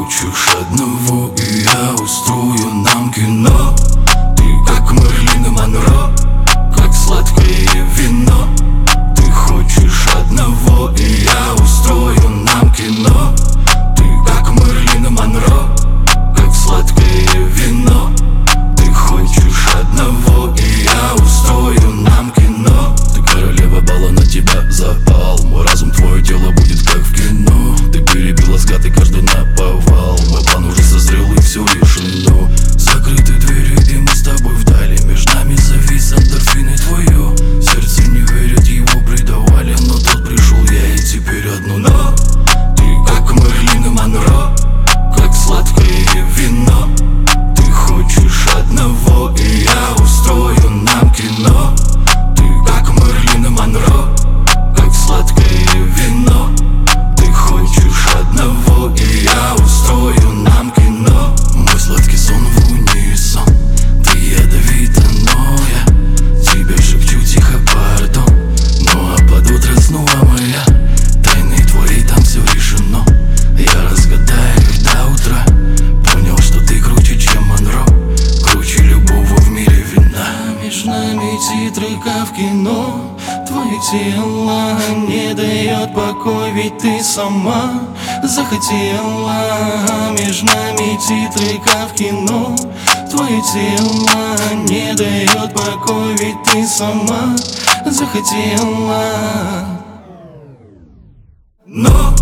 хочешь одного, и я устрою нам кино. Ты как Мерлин и Монро, как сладкое вино. Ты хочешь одного, и я устрою нам кино. Ты как Мерлин и Монро, как сладкое вино. Ты хочешь одного, и я устрою нам кино. Ты королева бала, на тебя запал. Мой разум, твое тело будет как в кино. Ты перебила взгляд и каждый наповал. Мой план уже созрел и все решено. Закрыты двери и мы с тобой вдали. Между нами завис эндорфин и твое сердце не верит, его предавали. Но тот пришел, я и теперь одно но. Ты как Мерлин и Монро, как сладкое вино. Ты хочешь одного, и я устрою нам кино. Ты как Мерлин и Монро, как сладкое вино. Ты хочешь одного, и я устрою нам кино. Мой сладкий сон в унисон. Ты ядовита, но я тебе шепчу тихо пардон. Ну а под утро снова моя тайны твои, там все решено. Я разгадаю их до утра. Понял, что ты круче, чем Монро, круче любого в мире вина. Между нами титры, как в кино. Твое тело не дает покой, ведь ты сама захотела. Между нами титры, как в кино. Твое тело не дает покой, ведь ты сама захотела. Но